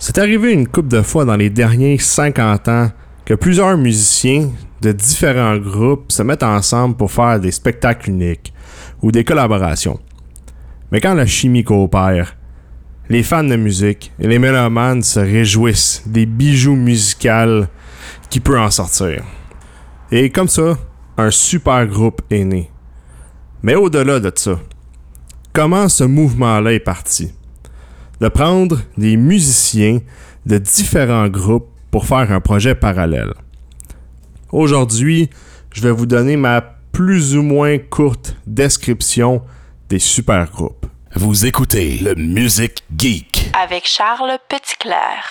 C'est arrivé une couple de fois dans les derniers 50 ans que plusieurs musiciens de différents groupes se mettent ensemble pour faire des spectacles uniques ou des collaborations. Mais quand la chimie coopère, les fans de musique et les mélomanes se réjouissent des bijoux musicaux qui peut en sortir. Et comme ça, un super groupe est né. Mais au-delà de ça, comment ce mouvement-là est parti? De prendre des musiciens de différents groupes pour faire un projet parallèle. Aujourd'hui, je vais vous donner ma plus ou moins courte description des super groupes. Vous écoutez le Music Geek avec Charles Petitclerc.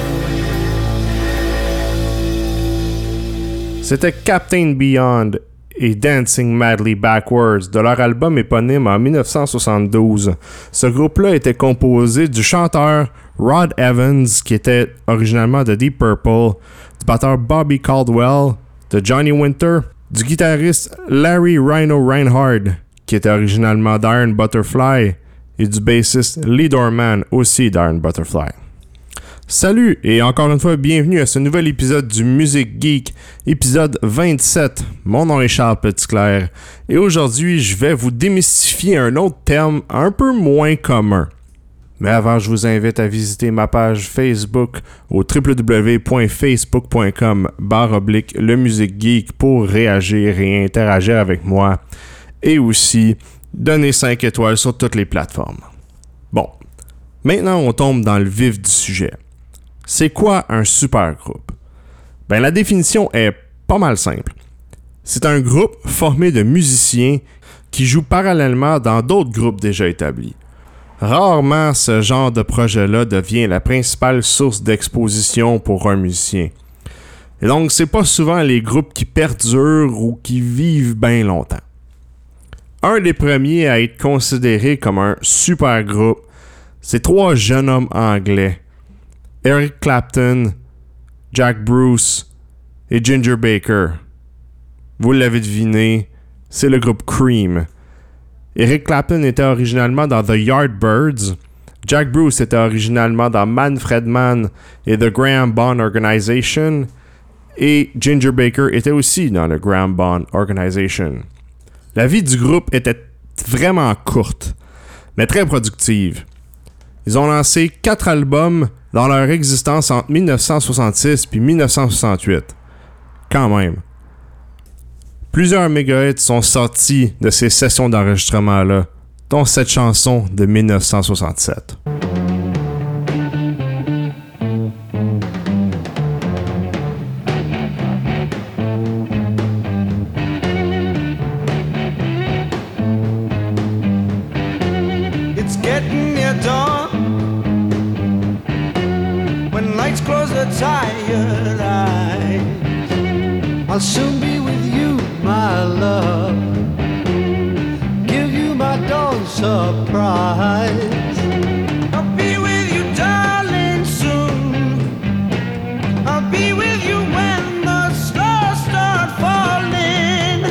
C'était Captain Beyond et Dancing Madly Backwards de leur album éponyme en 1972. Ce groupe-là était composé du chanteur Rod Evans, qui était originalement de Deep Purple, du batteur Bobby Caldwell, de Johnny Winter, du guitariste Larry Rhino Reinhard, qui était originalement d'Iron Butterfly, et du bassiste Lee Dorman, aussi d'Iron Butterfly. Salut et encore une fois bienvenue à ce nouvel épisode du Music Geek, épisode 27. Mon nom est Charles Petitclerc et aujourd'hui je vais vous démystifier un autre terme un peu moins commun. Mais avant, je vous invite à visiter ma page Facebook au www.facebook.com/le Music Geek pour réagir et interagir avec moi et aussi donner 5 étoiles sur toutes les plateformes. Bon, maintenant on tombe dans le vif du sujet. C'est quoi un supergroupe? Ben, la définition est pas mal simple. C'est un groupe formé de musiciens qui jouent parallèlement dans d'autres groupes déjà établis. Rarement, ce genre de projet-là devient la principale source d'exposition pour un musicien. Et donc, c'est pas souvent les groupes qui perdurent ou qui vivent bien longtemps. Un des premiers à être considéré comme un supergroupe, c'est 3 jeunes hommes anglais. Eric Clapton, Jack Bruce et Ginger Baker. Vous l'avez deviné, c'est le groupe Cream. Eric Clapton était originalement dans The Yardbirds, Jack Bruce était originalement dans Manfred Mann et The Graham Bond Organization, et Ginger Baker était aussi dans le Graham Bond Organization. La vie du groupe était vraiment courte, mais très productive. Ils ont lancé 4 albums dans leur existence entre 1966 et 1968. Quand même. Plusieurs méga-hits sont sortis de ces sessions d'enregistrement-là, dont cette chanson de 1967. It's getting near dawn when lights close the tired eyes. I'll soon be with you, my love. Give you my dawn surprise. I'll be with you, darling, soon. I'll be with you when the stars start falling.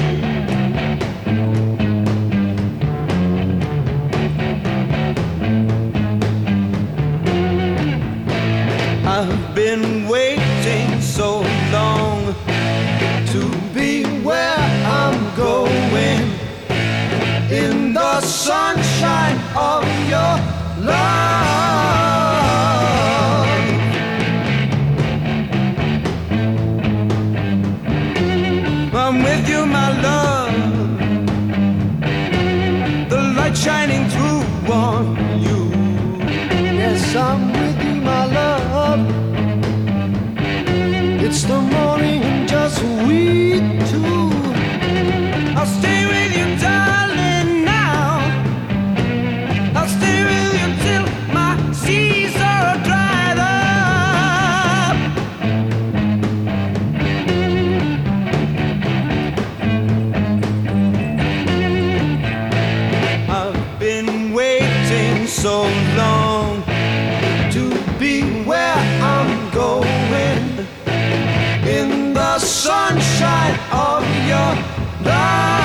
I've been waiting so long to be where I'm going, in the sunshine of your love. I'm with you, my love, the light shining through on you. Yes, I'm with you, my love. It's the morning and just we two. I'll stay with you, darling, now. I'll stay with you till my seas are dried up. I've been waiting so long to be where I'm going, in the sunshine of your love.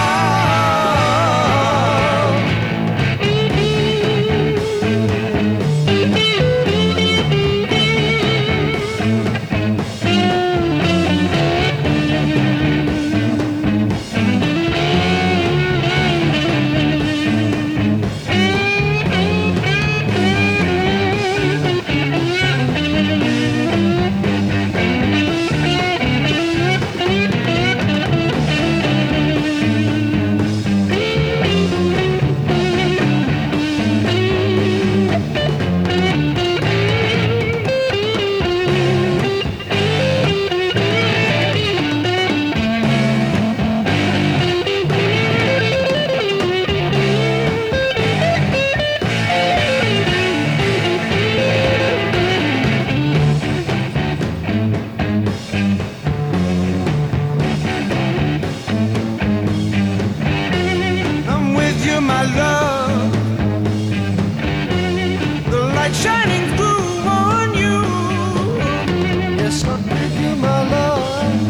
light shining through on you. Yes, I'll give you my love.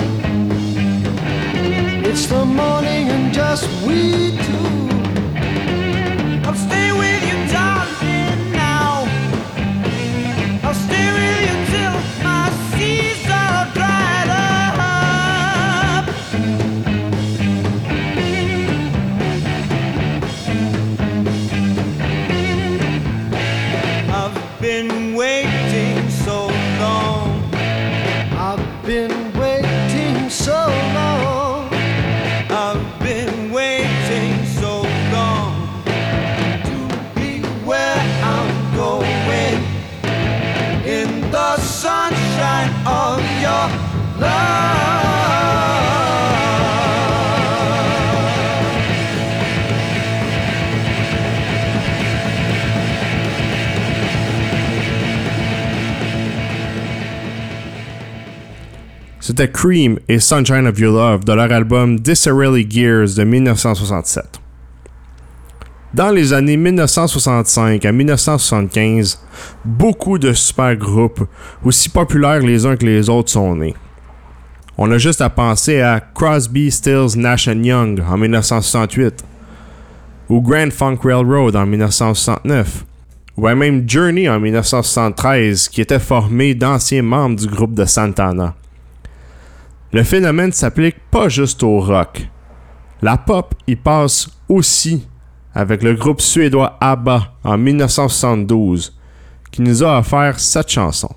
It's the morning and just we two. I'll stay with you, darling, now. I'll stay with you till my seas are dried up. I've been waiting so long. I've been waiting so long. I've been waiting so long to be where I'm going in the sunshine of your love. C'était Cream et Sunshine of Your Love de leur album Disraeli Gears de 1967. Dans les années 1965 à 1975, beaucoup de supergroupes, aussi populaires les uns que les autres, sont nés. On a juste à penser à Crosby, Stills, Nash & Young en 1968, ou Grand Funk Railroad en 1969, ou même Journey en 1973, qui était formé d'anciens membres du groupe de Santana. Le phénomène s'applique pas juste au rock. La pop y passe aussi avec le groupe suédois ABBA en 1972, qui nous a offert cette chanson.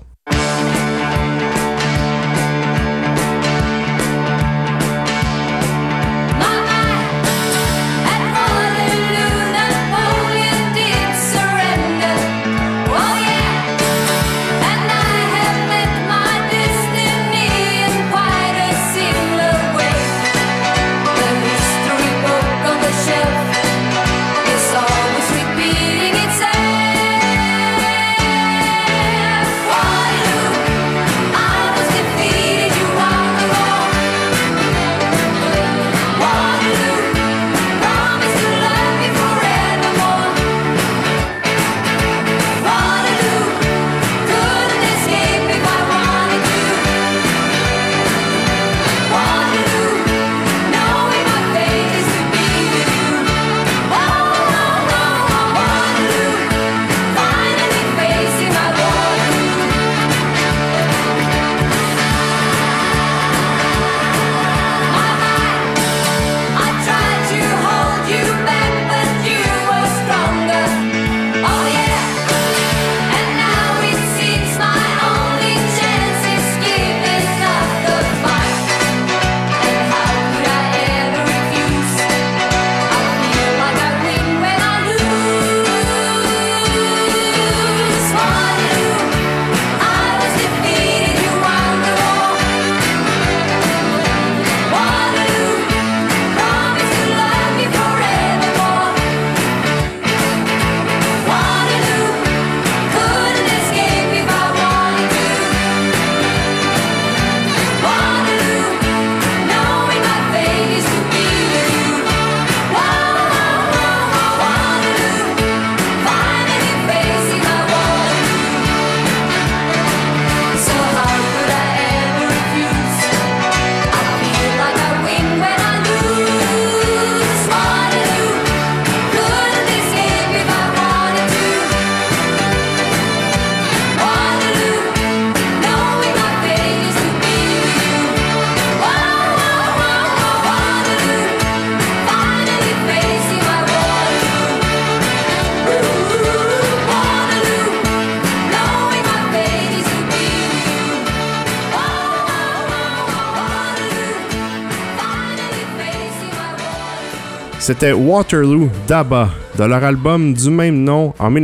C'était Waterloo d'ABBA, de leur album du même nom en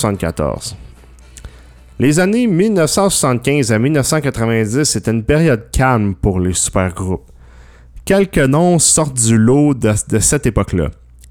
1974. Les années 1975 à 1990 étaient une période calme pour les supergroupes. Quelques noms sortent du lot de cette époque-là,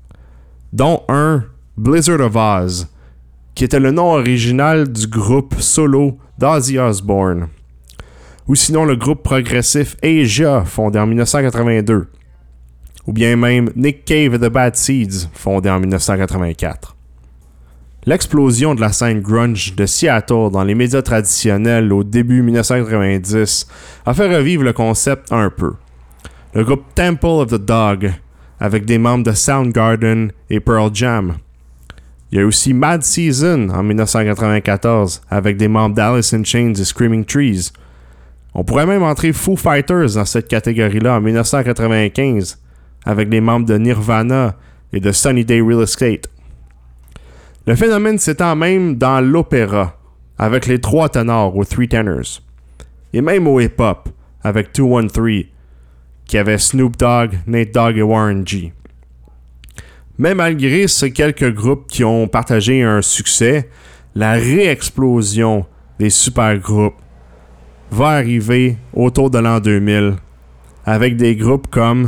dont un Blizzard of Oz, qui était le nom original du groupe solo d'Ozzy Osbourne, ou sinon le groupe progressif Asia, fondé en 1982, ou bien même Nick Cave et The Bad Seeds, fondé en 1984. L'explosion de la scène grunge de Seattle dans les médias traditionnels au début 1990 a fait revivre le concept un peu. Le groupe Temple of the Dog, avec des membres de Soundgarden et Pearl Jam. Il y a aussi Mad Season en 1994, avec des membres d'Alice in Chains et Screaming Trees. On pourrait même entrer Foo Fighters dans cette catégorie-là en 1995, avec des membres de Nirvana et de Sunny Day Real Estate. Le phénomène s'étend même dans l'opéra, avec les 3 ténors aux 3 tenors, et même au hip-hop, avec 213, qui avait Snoop Dogg, Nate Dogg et Warren G. Mais malgré ces quelques groupes qui ont partagé un succès, la réexplosion des supergroupes va arriver autour de l'an 2000, avec des groupes comme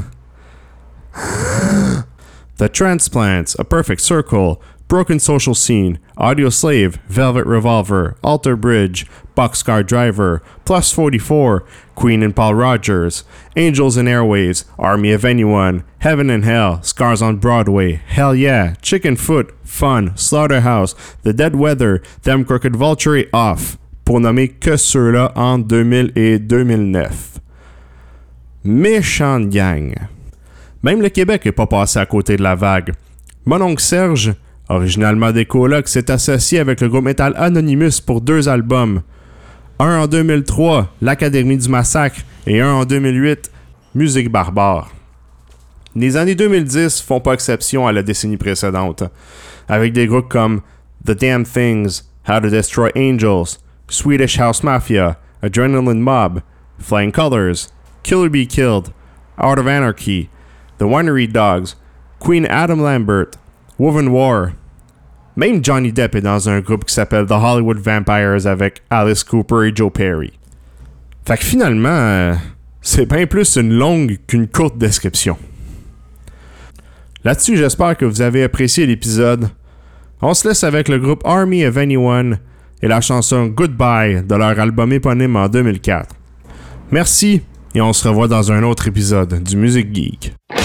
The Transplants, A Perfect Circle, Broken Social Scene, Audioslave, Velvet Revolver, Alter Bridge, Boxcar Driver, Plus 44, Queen and Paul Rogers, Angels and Airwaves, Army of Anyone, Heaven and Hell, Scars on Broadway, Hell Yeah, Chicken Foot, Fun, Slaughterhouse, The Dead Weather, Them Crooked Vulture et Off, pour nommer que ceux-là en 2000 et 2009. Méchante gang. Même le Québec n'est pas passé à côté de la vague. Mon oncle Serge, originalement des Colocs, s'est associé avec le groupe metal Anonymous pour 2 albums. Un en 2003, L'Académie du Massacre, et un en 2008, Musique Barbare. Les années 2010 font pas exception à la décennie précédente, avec des groupes comme The Damn Things, How to Destroy Angels, Swedish House Mafia, Adrenaline Mob, Flying Colors, Kill or Be Killed, Art of Anarchy, The Winery Dogs, Queen Adam Lambert, Woven War. Même Johnny Depp est dans un groupe qui s'appelle The Hollywood Vampires avec Alice Cooper et Joe Perry. Fait que finalement, c'est bien plus une longue qu'une courte description. Là-dessus, j'espère que vous avez apprécié l'épisode. On se laisse avec le groupe Army of Anyone et la chanson Goodbye de leur album éponyme en 2004. Merci et on se revoit dans un autre épisode du Music Geek.